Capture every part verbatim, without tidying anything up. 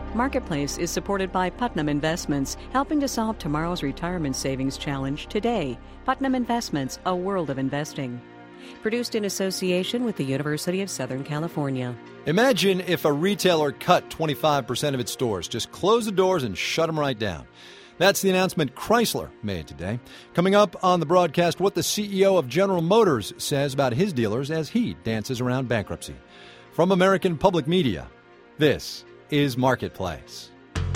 Marketplace is supported by Putnam Investments, helping to solve tomorrow's retirement savings challenge today. Putnam Investments, a world of investing. Produced in association with the University of Southern California. Imagine if a retailer cut twenty-five percent of its stores, just close the doors and shut them right down. That's the announcement Chrysler made today. Coming up on the broadcast, what the C E O of General Motors says about his dealers as he dances around bankruptcy. From American Public Media, this is Marketplace.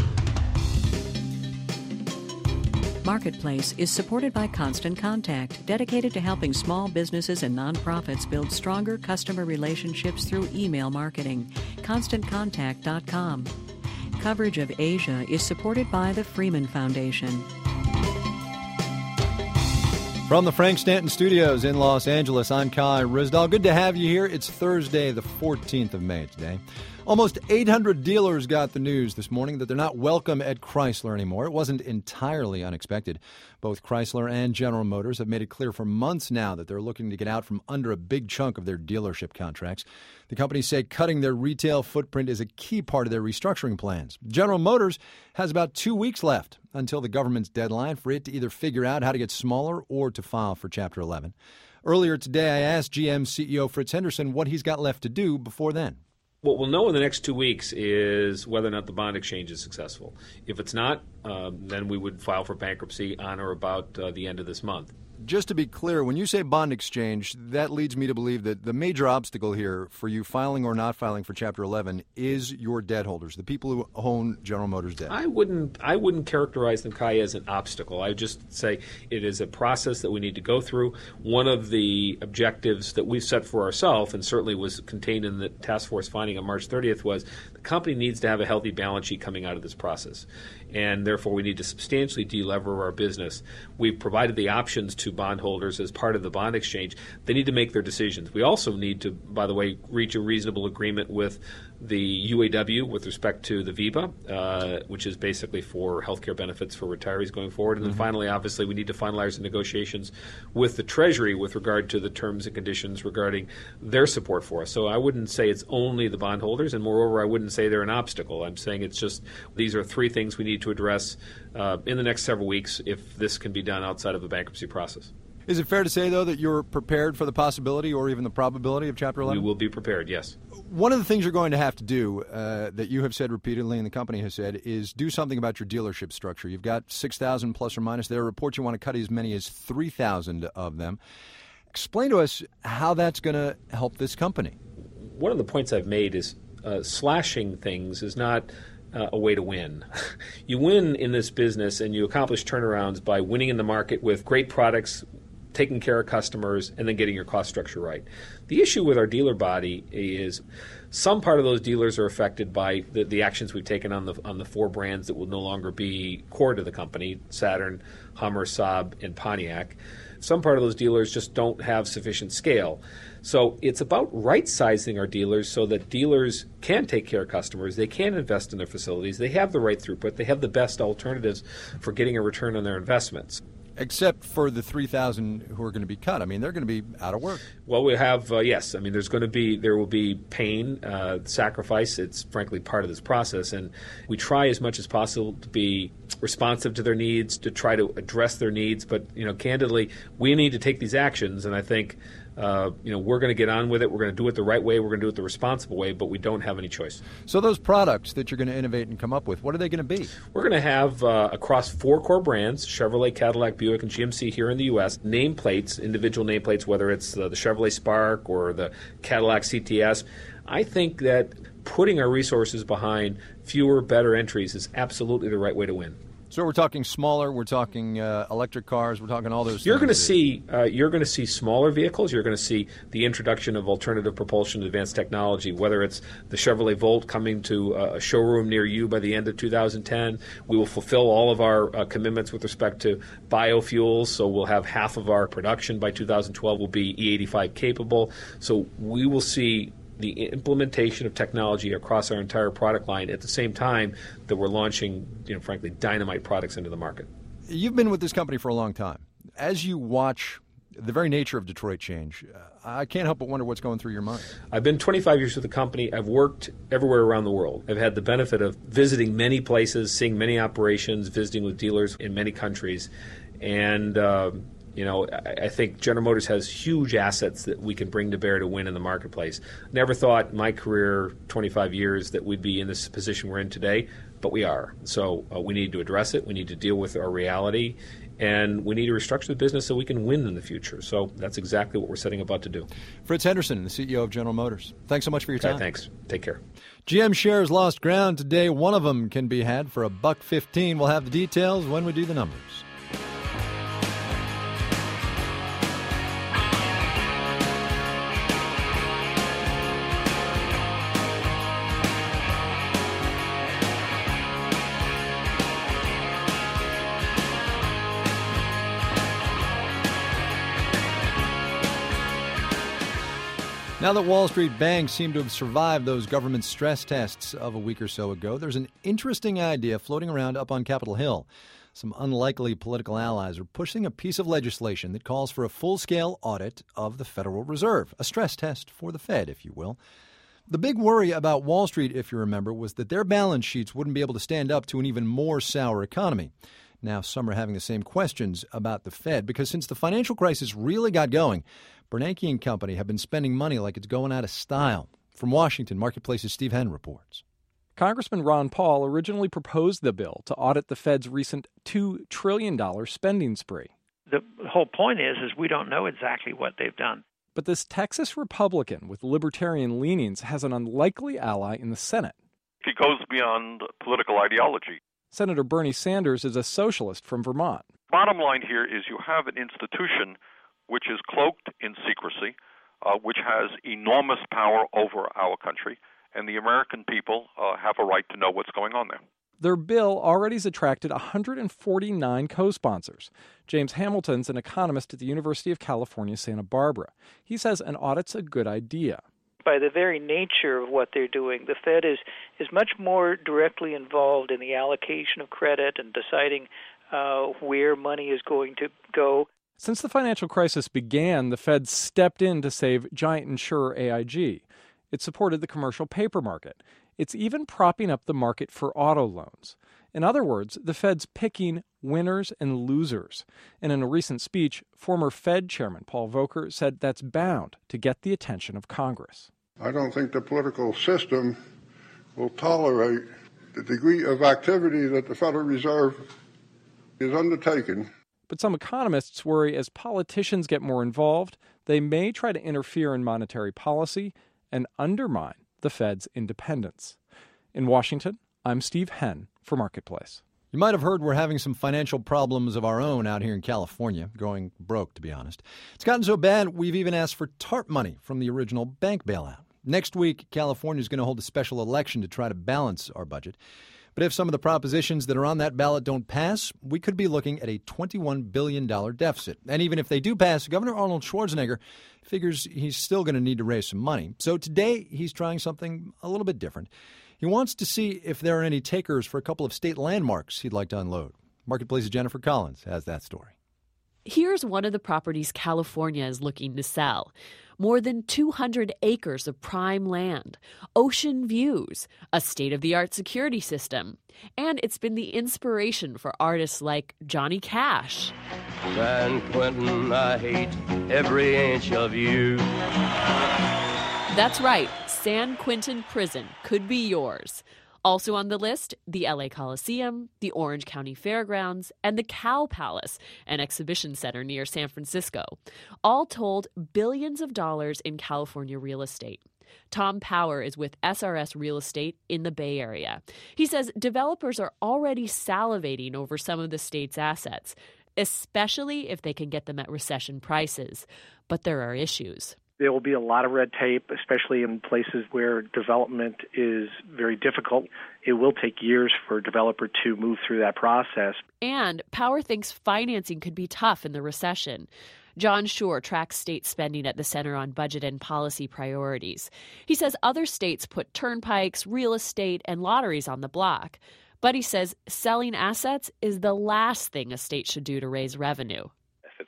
Marketplace is supported by Constant Contact, dedicated to helping small businesses and nonprofits build stronger customer relationships through email marketing. constant contact dot com. Coverage of Asia is supported by the Freeman Foundation. From the Frank Stanton Studios in Los Angeles, I'm Kai Ryssdal. Good to have you here. It's Thursday, the fourteenth of May today. Almost eight hundred dealers got the news this morning that they're not welcome at Chrysler anymore. It wasn't entirely unexpected. Both Chrysler and General Motors have made it clear for months now that they're looking to get out from under a big chunk of their dealership contracts. The companies say cutting their retail footprint is a key part of their restructuring plans. General Motors has about two weeks left until the government's deadline for it to either figure out how to get smaller or to file for Chapter eleven. Earlier today, I asked G M C E O Fritz Henderson what he's got left to do before then. What we'll know in the next two weeks is whether or not the bond exchange is successful. If it's not, um, then we would file for bankruptcy on or about uh, the end of this month. Just to be clear, when you say bond exchange, that leads me to believe that the major obstacle here for you filing or not filing for Chapter eleven is your debt holders, the people who own General Motors debt. I wouldn't I wouldn't characterize them, Kai, as an obstacle. I would just say it is a process that we need to go through. One of the objectives that we've set for ourselves, and certainly was contained in the task force finding on March thirtieth, was the company needs to have a healthy balance sheet coming out of this process. And therefore, we need to substantially delever our business. We've provided the options to bondholders as part of the bond exchange. They need to make their decisions. We also need to, by the way, reach a reasonable agreement with the U A W with respect to the VEBA, uh, which is basically for health care benefits for retirees going forward. And then mm-hmm. finally, obviously, we need to finalize the negotiations with the Treasury with regard to the terms and conditions regarding their support for us. So I wouldn't say it's only the bondholders, and moreover, I wouldn't say they're an obstacle. I'm saying it's just these are three things we need to address uh, in the next several weeks if this can be done outside of a bankruptcy process. Is it fair to say, though, that you're prepared for the possibility or even the probability of Chapter eleven? We will be prepared, yes. One of the things you're going to have to do uh, that you have said repeatedly and the company has said is do something about your dealership structure. You've got six thousand plus or minus. There are reports you want to cut as many as three thousand of them. Explain to us how that's going to help this company. One of the points I've made is uh, slashing things is not Uh, a way to win. You win in this business and you accomplish turnarounds by winning in the market with great products, taking care of customers, and then getting your cost structure right. The issue with our dealer body is some part of those dealers are affected by the, the actions we've taken on the on the four brands that will no longer be core to the company, Saturn, Hummer, Saab, and Pontiac. Some part of those dealers just don't have sufficient scale. So it's about right-sizing our dealers so that dealers can take care of customers, they can invest in their facilities, they have the right throughput, they have the best alternatives for getting a return on their investments. Except for the three thousand who are going to be cut. I mean, they're going to be out of work. Well, we have, uh, yes. I mean, there's going to be, there will be pain, uh, sacrifice. It's frankly part of this process. And we try as much as possible to be responsive to their needs, to try to address their needs. But, you know, candidly, we need to take these actions. And I think, uh, you know, we're going to get on with it. We're going to do it the right way. We're going to do it the responsible way. But we don't have any choice. So those products that you're going to innovate and come up with, what are they going to be? We're going to have, uh, across four core brands, Chevrolet, Cadillac, Buick, and G M C here in the U S, nameplates, individual nameplates, whether it's uh, the Chevrolet Spark or the Cadillac C T S. I think that putting our resources behind fewer, better entries is absolutely the right way to win. So we're talking smaller, we're talking uh, electric cars, we're talking all those you're things. Gonna see, uh, you're going to see smaller vehicles. You're going to see the introduction of alternative propulsion, advanced technology, whether it's the Chevrolet Volt coming to uh, a showroom near you by the end of two thousand ten. We will fulfill all of our uh, commitments with respect to biofuels, so we'll have half of our production by two thousand twelve will be E eighty-five capable. So we will see the implementation of technology across our entire product line at the same time that we're launching, you know, frankly, dynamite products into the market. You've been with this company for a long time. As you watch The very nature of Detroit change, uh, I can't help but wonder what's going through your mind. I've been twenty-five years with the company. I've worked everywhere around the world. I've had the benefit of visiting many places, seeing many operations, visiting with dealers in many countries. And, uh, you know, I, I think General Motors has huge assets that we can bring to bear to win in the marketplace. Never thought in my career, twenty-five years, that we'd be in this position we're in today, but we are. So uh, we need to address it. We need to deal with our reality. And we need to restructure the business so we can win in the future. So that's exactly what we're setting about to do. Fritz Henderson, the C E O of General Motors. Thanks so much for your time. Okay, thanks. Take care. G M shares lost ground today. One of them can be had for a buck fifteen. We'll have the details when we do the numbers. Now that Wall Street banks seem to have survived those government stress tests of a week or so ago, there's an interesting idea floating around up on Capitol Hill. Some unlikely political allies are pushing a piece of legislation that calls for a full-scale audit of the Federal Reserve, a stress test for the Fed, if you will. The big worry about Wall Street, if you remember, was that their balance sheets wouldn't be able to stand up to an even more sour economy. Now some are having the same questions about the Fed because since the financial crisis really got going, Bernanke and Company have been spending money like it's going out of style. From Washington, Marketplace's Steve Henn reports. Congressman Ron Paul originally proposed the bill to audit the Fed's recent two trillion dollars spending spree. The whole point is, is we don't know exactly what they've done. But this Texas Republican with libertarian leanings has an unlikely ally in the Senate. He goes beyond political ideology. Senator Bernie Sanders is a socialist from Vermont. Bottom line here is you have an institution which is cloaked in secrecy, uh, which has enormous power over our country, and the American people uh, have a right to know what's going on there. Their bill already has attracted one hundred forty-nine co-sponsors. James Hamilton's an economist at the University of California, Santa Barbara. He says an audit's a good idea. By the very nature of what they're doing, the Fed is, is much more directly involved in the allocation of credit and deciding uh, where money is going to go. Since the financial crisis began, the Fed stepped in to save giant insurer A I G. It supported the commercial paper market. It's even propping up the market for auto loans. In other words, the Fed's picking winners and losers. And in a recent speech, former Fed Chairman Paul Volcker said that's bound to get the attention of Congress. I don't think the political system will tolerate the degree of activity that the Federal Reserve is undertaking. But some economists worry as politicians get more involved, they may try to interfere in monetary policy and undermine the Fed's independence. In Washington, I'm Steve Henn for Marketplace. You might have heard we're having some financial problems of our own out here in California, going broke, to be honest. It's gotten so bad, we've even asked for TARP money from the original bank bailout. Next week, California is going to hold a special election to try to balance our budget. But if some of the propositions that are on that ballot don't pass, we could be looking at a twenty-one billion dollars deficit. And even if they do pass, Governor Arnold Schwarzenegger figures he's still going to need to raise some money. So today, he's trying something a little bit different. He wants to see if there are any takers for a couple of state landmarks he'd like to unload. Marketplace's Jennifer Collins has that story. Here's one of the properties California is looking to sell. More than two hundred acres of prime land, ocean views, a state-of-the-art security system, and it's been the inspiration for artists like Johnny Cash. San Quentin, I hate every inch of you. That's right, San Quentin Prison could be yours. Also on the list, the L A Coliseum, the Orange County Fairgrounds, and the Cow Palace, an exhibition center near San Francisco. All told, billions of dollars in California real estate. Tom Power is with S R S Real Estate in the Bay Area. He says developers are already salivating over some of the state's assets, especially if they can get them at recession prices. But there are issues. There will be a lot of red tape, especially in places where development is very difficult. It will take years for a developer to move through that process. And Power thinks financing could be tough in the recession. John Schur tracks state spending at the Center on Budget and Policy Priorities. He says other states put turnpikes, real estate, and lotteries on the block. But he says selling assets is the last thing a state should do to raise revenue. If it's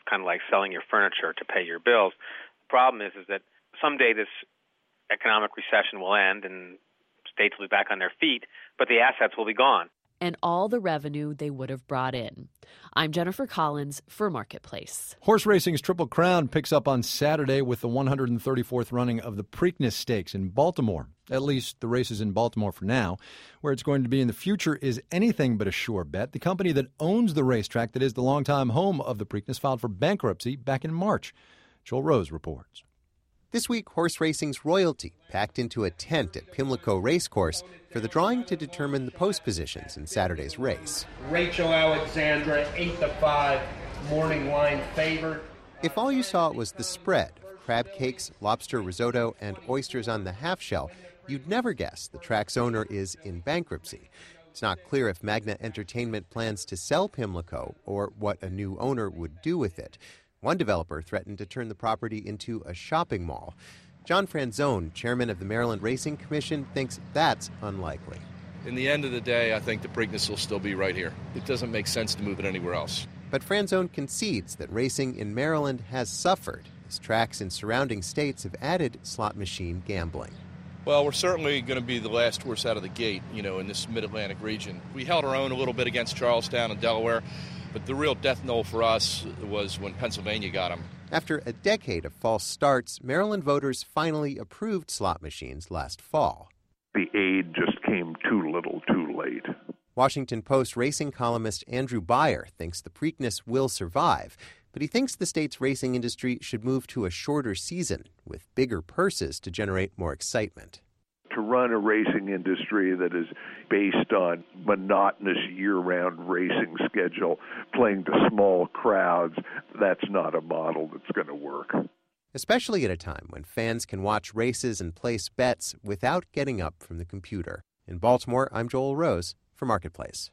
kind of like selling your furniture to pay your bills. The problem is, is that someday this economic recession will end and states will be back on their feet, but the assets will be gone. And all the revenue they would have brought in. I'm Jennifer Collins for Marketplace. Horse racing's Triple Crown picks up on Saturday with the one hundred thirty-fourth running of the Preakness Stakes in Baltimore. At least the race is in Baltimore for now. Where it's going to be in the future is anything but a sure bet. The company that owns the racetrack that is the longtime home of the Preakness filed for bankruptcy back in March. Joel Rose reports. This week, horse racing's royalty packed into a tent at Pimlico Racecourse for the drawing to determine the post positions in Saturday's race. Rachel Alexandra, eight to five, morning line favorite. If all you saw was the spread of crab cakes, lobster risotto, and oysters on the half shell, you'd never guess the track's owner is in bankruptcy. It's not clear if Magna Entertainment plans to sell Pimlico or what a new owner would do with it. One developer threatened to turn the property into a shopping mall. John Franzone, chairman of the Maryland Racing Commission, thinks that's unlikely. In the end of the day, I think the Preakness will still be right here. It doesn't make sense to move it anywhere else. But Franzone concedes that racing in Maryland has suffered as tracks in surrounding states have added slot machine gambling. Well, we're certainly going to be the last horse out of the gate, you know, in this mid-Atlantic region. We held our own a little bit against Charlestown and Delaware. But the real death knell for us was when Pennsylvania got them. After a decade of false starts, Maryland voters finally approved slot machines last fall. The aid just came too little too late. Washington Post racing columnist Andrew Beyer thinks the Preakness will survive, but he thinks the state's racing industry should move to a shorter season with bigger purses to generate more excitement. To run a racing industry that is based on monotonous year-round racing schedule, playing to small crowds, that's not a model that's going to work. Especially at a time when fans can watch races and place bets without getting up from the computer. In Baltimore, I'm Joel Rose for Marketplace.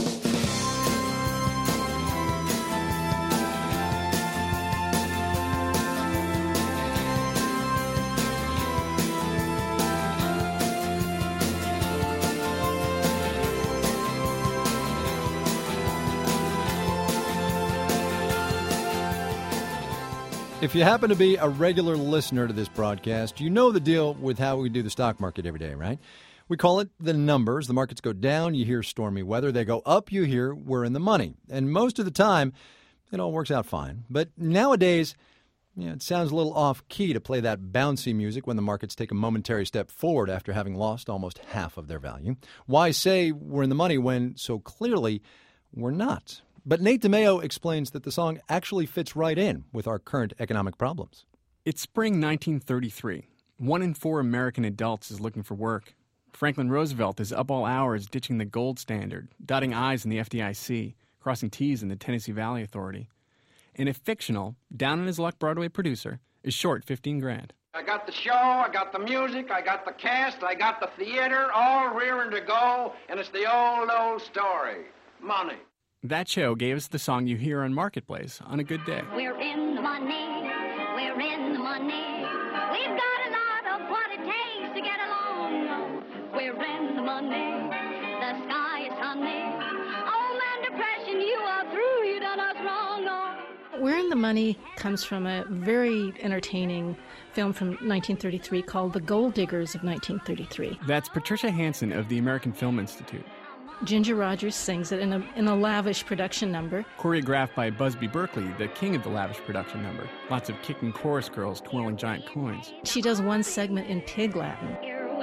If you happen to be a regular listener to this broadcast, you know the deal with how we do the stock market every day, right? We call it the numbers. The markets go down, you hear stormy weather. They go up, you hear we're in the money. And most of the time, it all works out fine. But nowadays, you know, it sounds a little off-key to play that bouncy music when the markets take a momentary step forward after having lost almost half of their value. Why say we're in the money when so clearly we're not? But Nate DeMeo explains that the song actually fits right in with our current economic problems. It's spring nineteen thirty-three. One in four American adults is looking for work. Franklin Roosevelt is up all hours ditching the gold standard, dotting I's in the F D I C, crossing T's in the Tennessee Valley Authority. And a fictional, down-on-his-luck Broadway producer is short fifteen grand. I got the show, I got the music, I got the cast, I got the theater, all rearing to go, and it's the old, old story. Money. That show gave us the song you hear on Marketplace on a good day. We're in the money, we're in the money. We've got a lot of what it takes to get along. We're in the money, the sky is sunny. Oh man, depression, you are through, you done us wrong. Oh. We're in the Money comes from a very entertaining film from nineteen thirty-three called The Gold Diggers of nineteen thirty-three. That's Patricia Hansen of the American Film Institute. Ginger Rogers sings it in a in a lavish production number. Choreographed by Busby Berkeley, the king of the lavish production number. Lots of kicking chorus girls twirling giant coins. She does one segment in Pig Latin.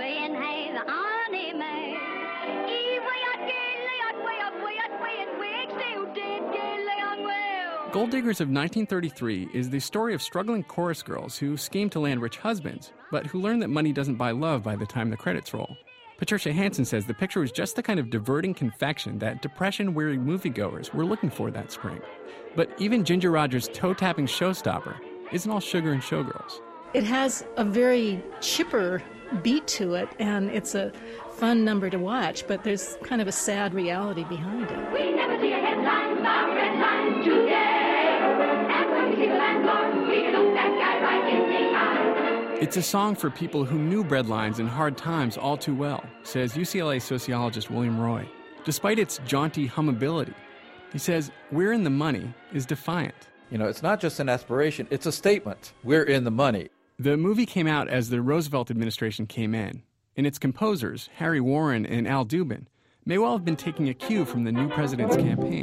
Gold Diggers of nineteen thirty-three is the story of struggling chorus girls who scheme to land rich husbands, but who learn that money doesn't buy love by the time the credits roll. Patricia Hansen says the picture was just the kind of diverting confection that depression-weary moviegoers were looking for that spring. But even Ginger Rogers' toe-tapping showstopper isn't all sugar and showgirls. It has a very chipper beat to it, and it's a fun number to watch, but there's kind of a sad reality behind it. We never see a headline about red lines today. And when we see the landlord, we look that guy right in the eye. It's a song for people who knew breadlines in hard times all too well, says U C L A sociologist William Roy. Despite its jaunty hummability, he says, "We're in the money" is defiant. You know, it's not just an aspiration, it's a statement. We're in the money. The movie came out as the Roosevelt administration came in, and its composers, Harry Warren and Al Dubin, may well have been taking a cue from the new president's campaign.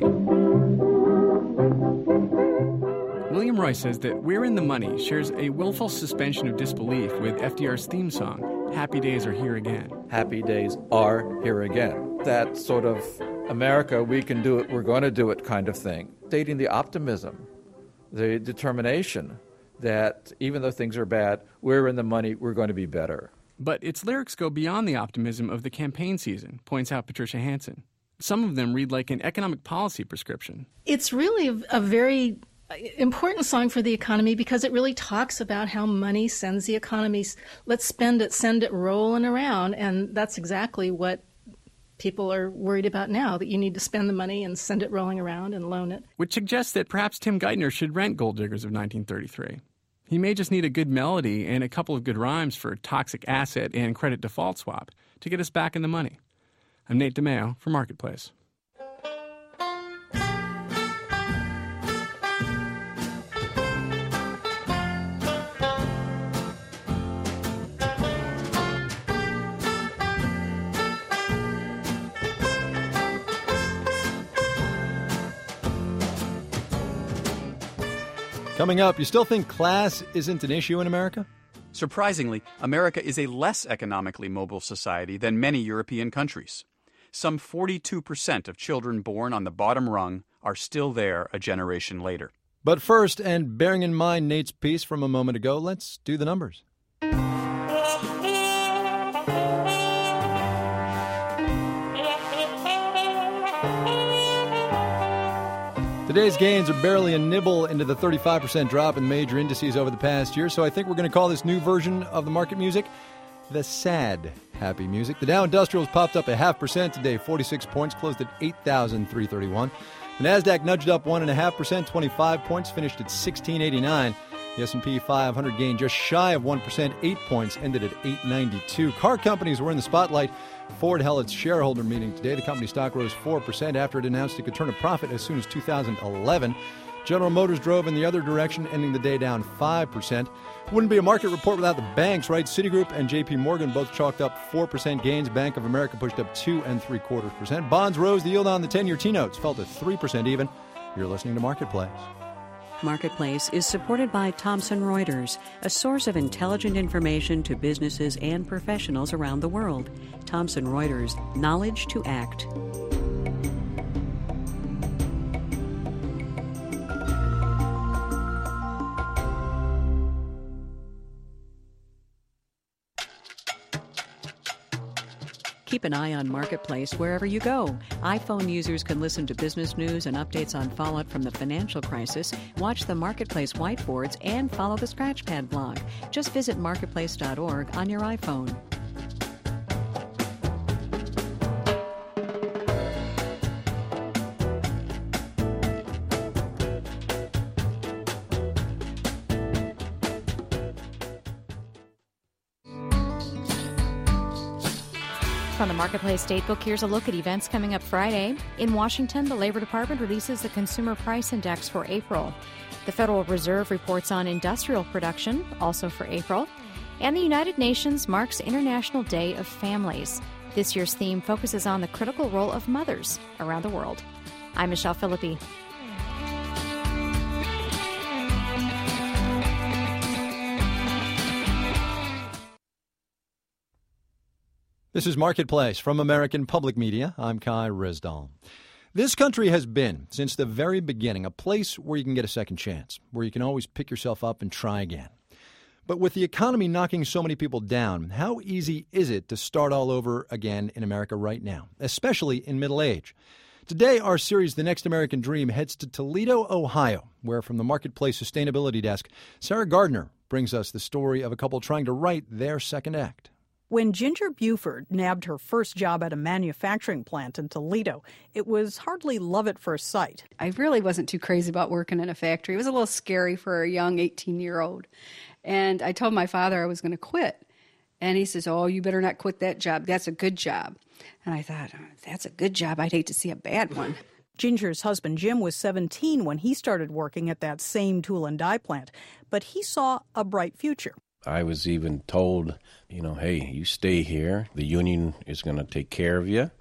William Roy says that We're in the Money shares a willful suspension of disbelief with F D R's theme song, Happy Days Are Here Again. Happy days are here again. That sort of America, we can do it, we're going to do it kind of thing. Stating the optimism, the determination that even though things are bad, we're in the money, we're going to be better. But its lyrics go beyond the optimism of the campaign season, points out Patricia Hansen. Some of them read like an economic policy prescription. It's really a, a very important song for the economy because it really talks about how money sends the economy. Let's spend it, send it rolling around. And that's exactly what people are worried about now, that you need to spend the money and send it rolling around and loan it. Which suggests that perhaps Tim Geithner should rent Gold Diggers of nineteen thirty-three. He may just need a good melody and a couple of good rhymes for toxic asset and credit default swap to get us back in the money. I'm Nate DeMeo for Marketplace. Coming up, you still think class isn't an issue in America? Surprisingly, America is a less economically mobile society than many European countries. Some forty-two percent of children born on the bottom rung are still there a generation later. But first, and bearing in mind Nate's piece from a moment ago, let's do the numbers. Today's gains are barely a nibble into the thirty-five percent drop in major indices over the past year, so I think we're going to call this new version of the market music the sad happy music. The Dow Industrials popped up a half percent today, forty-six points, closed at eight thousand three hundred thirty-one. The Nasdaq nudged up one point five percent, twenty-five points, finished at sixteen eighty-nine. The S and P five hundred gained just shy of one percent, eight points, ended at eight ninety-two. Car companies were in the spotlight. Ford held its shareholder meeting today. The company stock rose four percent after it announced it could turn a profit as soon as two thousand eleven. General Motors drove in the other direction, ending the day down five percent. Wouldn't be a market report without the banks, right? Citigroup and J P Morgan both chalked up four percent gains. Bank of America pushed up two and three quarters percent. Bonds rose. The yield on the ten-year T-notes fell to three percent even. You're listening to Marketplace. Marketplace is supported by Thomson Reuters, a source of intelligent information to businesses and professionals around the world. Thomson Reuters, knowledge to act. Keep an eye on Marketplace wherever you go. iPhone users can listen to business news and updates on fallout from the financial crisis, watch the Marketplace whiteboards, and follow the Scratchpad blog. Just visit marketplace dot org on your iPhone. From the Marketplace Datebook, here's a look at events coming up Friday. In Washington, the Labor Department releases the Consumer Price Index for April. The Federal Reserve reports on industrial production, also for April. And the United Nations marks International Day of Families. This year's theme focuses on the critical role of mothers around the world. I'm Michelle Philippi. This is Marketplace from American Public Media. I'm Kai Risdall. This country has been, since the very beginning, a place where you can get a second chance, where you can always pick yourself up and try again. But with the economy knocking so many people down, how easy is it to start all over again in America right now, especially in middle age? Today, our series, The Next American Dream, heads to Toledo, Ohio, where from the Marketplace Sustainability Desk, Sarah Gardner brings us the story of a couple trying to write their second act. When Ginger Buford nabbed her first job at a manufacturing plant in Toledo, it was hardly love at first sight. I really wasn't too crazy about working in a factory. It was a little scary for a young eighteen-year-old. And I told my father I was going to quit. And he says, oh, you better not quit that job. That's a good job. And I thought, oh, that's a good job. I'd hate to see a bad one. Ginger's husband Jim was seventeen when he started working at that same tool and die plant, but he saw a bright future. I was even told, you know, hey, you stay here. The union is going to take care of you.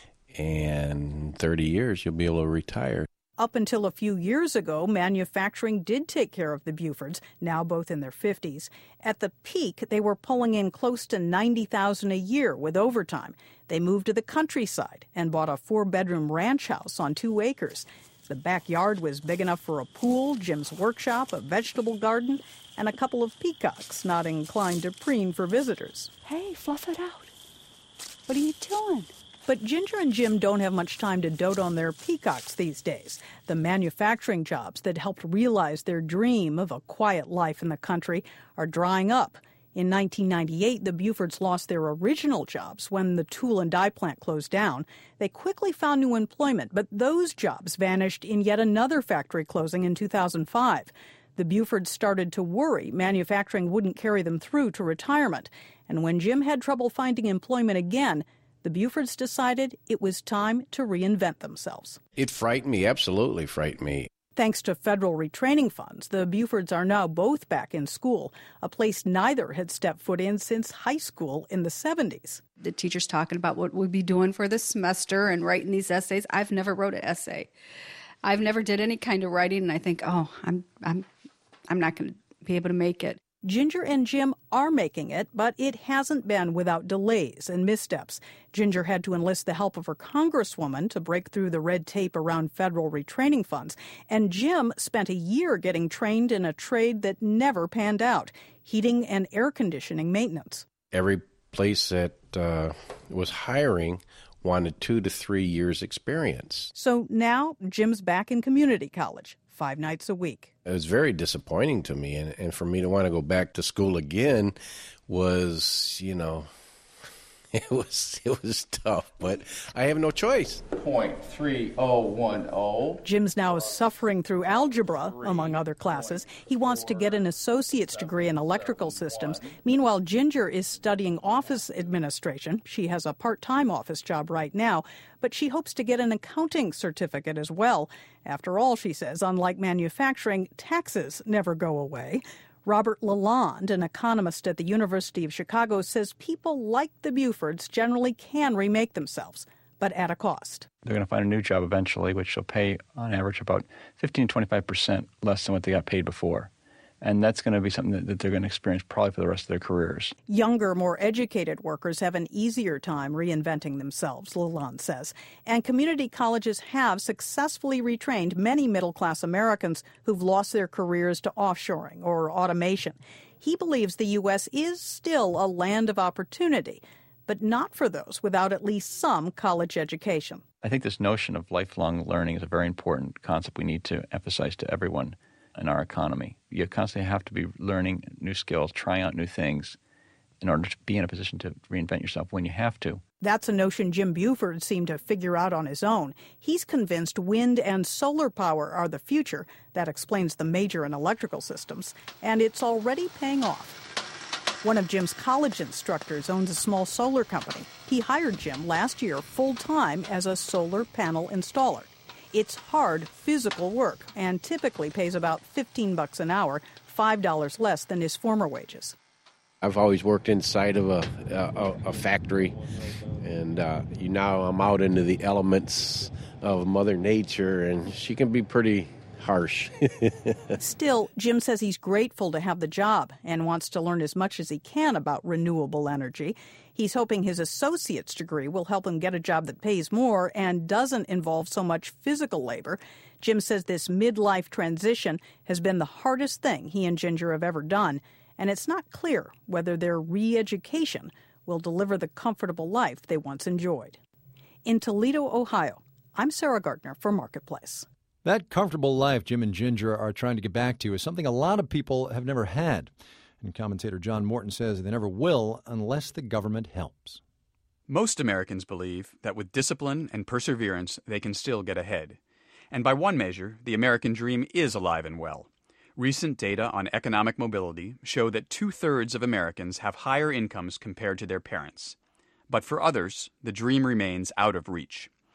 And in thirty years, you'll be able to retire. Up until a few years ago, manufacturing did take care of the Bufords, now both in their fifties. At the peak, they were pulling in close to ninety thousand dollars a year with overtime. They moved to the countryside and bought a four-bedroom ranch house on two acres. The backyard was big enough for a pool, Jim's workshop, a vegetable garden, and a couple of peacocks not inclined to preen for visitors. Hey, fluff it out. What are you doing? But Ginger and Jim don't have much time to dote on their peacocks these days. The manufacturing jobs that helped realize their dream of a quiet life in the country are drying up. In nineteen ninety-eight, the Bufords lost their original jobs when the tool and die plant closed down. They quickly found new employment, but those jobs vanished in yet another factory closing in two thousand five. The Bufords started to worry manufacturing wouldn't carry them through to retirement. And when Jim had trouble finding employment again, the Bufords decided it was time to reinvent themselves. It frightened me, absolutely frightened me. Thanks to federal retraining funds, the Bufords are now both back in school, a place neither had stepped foot in since high school in the seventies. The teacher's talking about what we'll be doing for the semester and writing these essays. I've never wrote an essay. I've never did any kind of writing, and I think, oh, I'm I'm I'm not going to be able to make it. Ginger and Jim are making it, but it hasn't been without delays and missteps. Ginger had to enlist the help of her congresswoman to break through the red tape around federal retraining funds, and Jim spent a year getting trained in a trade that never panned out, heating and air conditioning maintenance. Every place that uh, was hiring wanted two to three years experience. So now Jim's back in community college, five nights a week. It was very disappointing to me, and, and for me to want to go back to school again was, you know, it was it was tough, but I have no choice. point three oh one oh. Jim's now suffering through algebra, among other classes. He wants to get an associate's degree in electrical systems. Meanwhile, Ginger is studying office administration. She has a part-time office job right now, but she hopes to get an accounting certificate as well. After all, she says, unlike manufacturing, taxes never go away. Robert Lalonde, an economist at the University of Chicago, says people like the Bufords generally can remake themselves, but at a cost. They're going to find a new job eventually, which will pay, on average, about fifteen to twenty-five percent less than what they got paid before. And that's going to be something that, that they're going to experience probably for the rest of their careers. Younger, more educated workers have an easier time reinventing themselves, Lalonde says. And community colleges have successfully retrained many middle-class Americans who've lost their careers to offshoring or automation. He believes the U S is still a land of opportunity, but not for those without at least some college education. I think this notion of lifelong learning is a very important concept we need to emphasize to everyone in our economy. You constantly have to be learning new skills, trying out new things in order to be in a position to reinvent yourself when you have to. That's a notion Jim Buford seemed to figure out on his own. He's convinced wind and solar power are the future. That explains the major in electrical systems, and it's already paying off. One of Jim's college instructors owns a small solar company. He hired Jim last year full-time as a solar panel installer. It's hard, physical work and typically pays about fifteen bucks an hour, five dollars less than his former wages. I've always worked inside of a a, a factory, and uh, you now I'm out into the elements of Mother Nature, and she can be pretty harsh. Still, Jim says he's grateful to have the job and wants to learn as much as he can about renewable energy. He's hoping his associate's degree will help him get a job that pays more and doesn't involve so much physical labor. Jim says this midlife transition has been the hardest thing he and Ginger have ever done, and it's not clear whether their re-education will deliver the comfortable life they once enjoyed. In Toledo, Ohio, I'm Sarah Gardner for Marketplace. That comfortable life Jim and Ginger are trying to get back to is something a lot of people have never had. And commentator John Morton says they never will unless the government helps. Most Americans believe that with discipline and perseverance, they can still get ahead. And by one measure, the American dream is alive and well. Recent data on economic mobility show that two-thirds of Americans have higher incomes compared to their parents. But for others, the dream remains out of reach.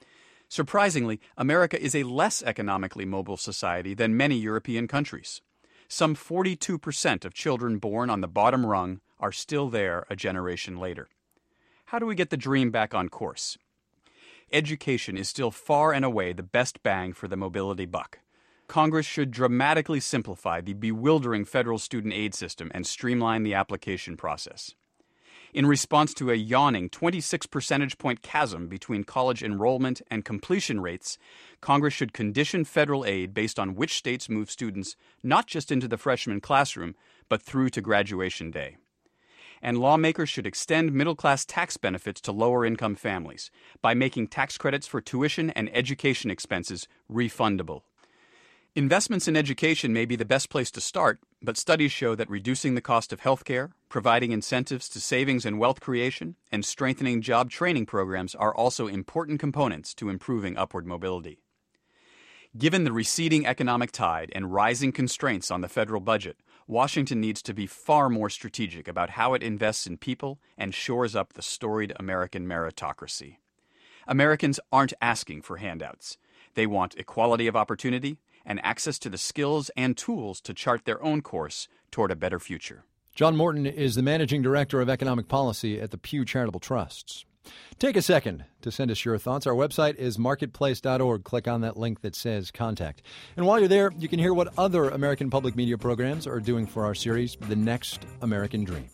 Surprisingly, America is a less economically mobile society than many European countries. Some forty-two percent of children born on the bottom rung are still there a generation later. How do we get the dream back on course? Education is still far and away the best bang for the mobility buck. Congress should dramatically simplify the bewildering federal student aid system and streamline the application process. In response to a yawning twenty-six percentage point chasm between college enrollment and completion rates, Congress should condition federal aid based on which states move students not just into the freshman classroom, but through to graduation day. And lawmakers should extend middle-class tax benefits to lower-income families by making tax credits for tuition and education expenses refundable. Investments in education may be the best place to start, but studies show that reducing the cost of healthcare, providing incentives to savings and wealth creation, and strengthening job training programs are also important components to improving upward mobility. Given the receding economic tide and rising constraints on the federal budget, Washington needs to be far more strategic about how it invests in people and shores up the storied American meritocracy. Americans aren't asking for handouts. They want equality of opportunity and access to the skills and tools to chart their own course toward a better future. John Morton is the Managing Director of Economic Policy at the Pew Charitable Trusts. Take a second to send us your thoughts. Our website is marketplace dot org. Click on that link that says Contact. And while you're there, you can hear what other American public media programs are doing for our series, The Next American Dream.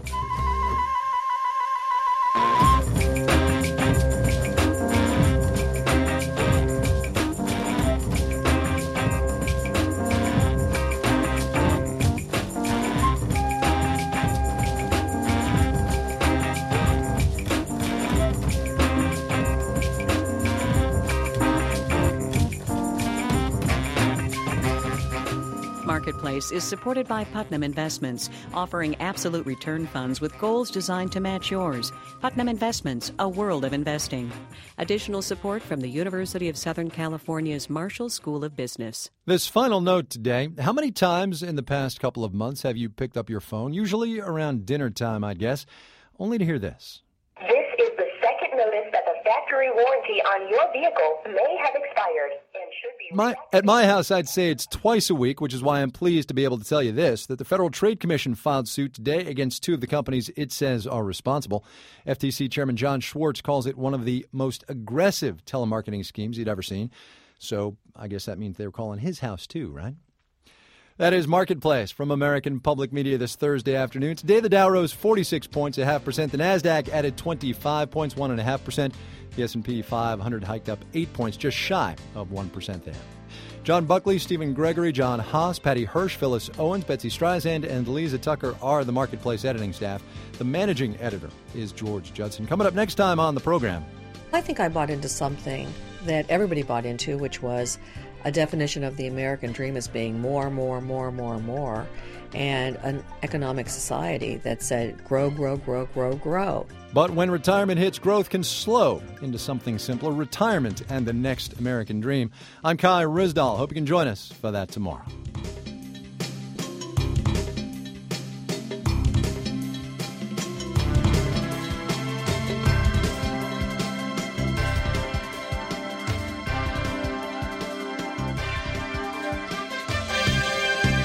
Marketplace is supported by Putnam Investments, offering absolute return funds with goals designed to match yours. Putnam Investments, a world of investing. Additional support from the University of Southern California's Marshall School of Business. This final note today: how many times in the past couple of months have you picked up your phone, usually around dinner time, I'd guess, only to hear this? This is the second notice that the factory warranty on your vehicle may have expired and should be... My, at my house, I'd say it's twice a week, which is why I'm pleased to be able to tell you this, that the Federal Trade Commission filed suit today against two of the companies it says are responsible. F T C Chairman John Schwartz calls it one of the most aggressive telemarketing schemes he'd ever seen. So I guess that means they were calling his house too, right? That is Marketplace from American Public Media this Thursday afternoon. Today the Dow rose forty-six points, a half percent. The NASDAQ added twenty-five points, one and a half percent. The S and P five hundred hiked up eight points, just shy of one percent there. John Buckley, Stephen Gregory, John Haas, Patty Hirsch, Phyllis Owens, Betsy Streisand, and Lisa Tucker are the Marketplace editing staff. The managing editor is George Judson. Coming up next time on the program. I think I bought into something that everybody bought into, which was a definition of the American dream as being more, more, more, more, more, and an economic society that said grow, grow, grow, grow, grow. But when retirement hits, growth can slow into something simpler: retirement and the next American dream. I'm Kai Ryssdal. Hope you can join us for that tomorrow.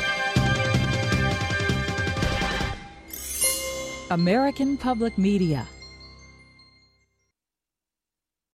American Public Media